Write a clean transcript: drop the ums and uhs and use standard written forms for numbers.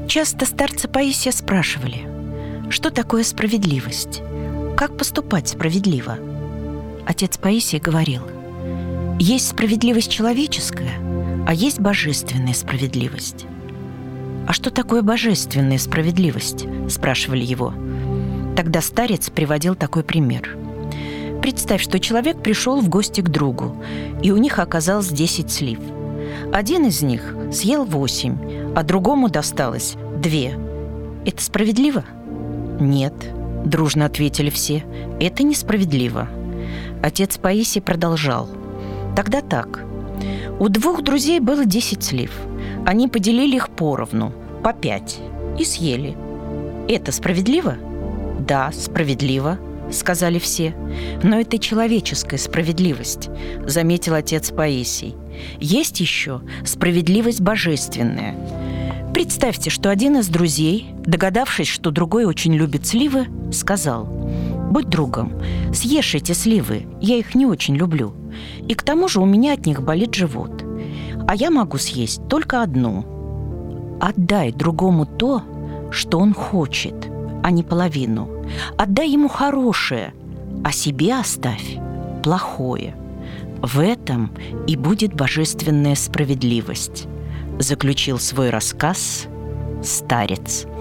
Часто старца Паисия спрашивали, что такое справедливость, как поступать справедливо. Отец Паисий говорил: есть справедливость человеческая, а есть божественная справедливость. «А что такое божественная справедливость?» – спрашивали его. Тогда старец приводил такой пример. Представь, что человек пришел в гости к другу, и у них оказалось 10 слив. Один из них съел 8, а другому досталось 2. Это справедливо? Нет, дружно ответили все. Это несправедливо. Отец Паисий продолжал. Тогда так. У 2 друзей было 10 слив. Они поделили их поровну, по 5, и съели. Это справедливо? Да, справедливо, сказали все. Но это человеческая справедливость, заметил отец Паисий. Есть еще справедливость божественная. Представьте, что один из друзей, догадавшись, что другой очень любит сливы, сказал: «Будь другом, съешь эти сливы, я их не очень люблю. И к тому же у меня от них болит живот. А я могу съесть только одну. Отдай другому то, что он хочет, а не половину. Отдай ему хорошее, а себе оставь плохое. В этом и будет божественная справедливость», заключил свой рассказ старец.